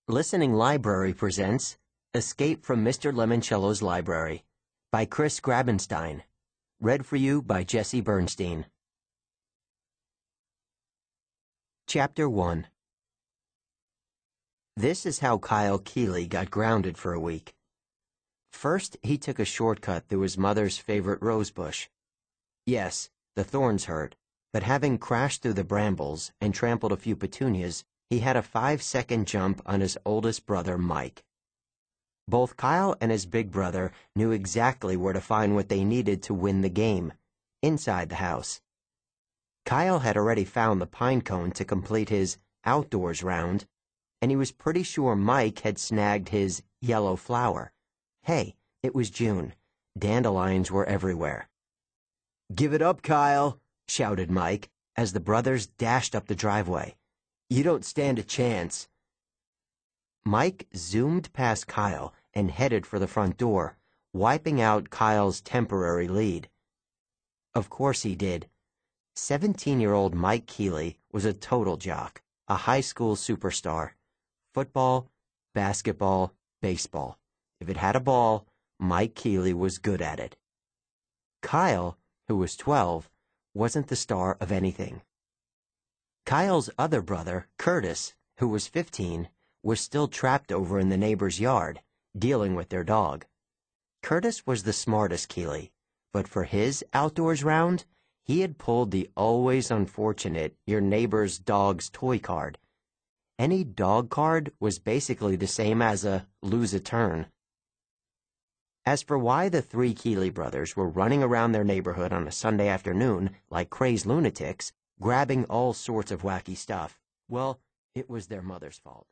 Listening Library presents Escape from Mr. Lemoncello's Library by Chris Grabenstein. Read for you by Jesse Bernstein. Chapter 1. This is how Kyle Keeley got grounded for a week. First, he took a shortcut through his mother's favorite rose bush. Yes, the thorns hurt, but having crashed through the brambles and trampled a few petunias, he had a 5-second jump on his oldest brother, Mike. Both Kyle and his big brother knew exactly where to find what they needed to win the game, inside the house. Kyle had already found the pine cone to complete his outdoors round, and he was pretty sure Mike had snagged his yellow flower. Hey, it was June. Dandelions were everywhere. "Give it up, Kyle," shouted Mike, as the brothers dashed up the driveway. "You don't stand a chance." Mike zoomed past Kyle and headed for the front door, wiping out Kyle's temporary lead. Of course he did. 17-year-old Mike Keeley was a total jock, a high school superstar. Football, basketball, baseball. If it had a ball, Mike Keeley was good at it. Kyle, who was 12, wasn't the star of anything. Kyle's other brother, Curtis, who was 15, was still trapped over in the neighbor's yard, dealing with their dog. Curtis was the smartest Keeley, but for his outdoors round, he had pulled the always unfortunate your neighbor's dog's toy card. Any dog card was basically the same as a lose a turn. As for why the three Keeley brothers were running around their neighborhood on a Sunday afternoon like crazed lunatics, grabbing all sorts of wacky stuff, well, it was their mother's fault.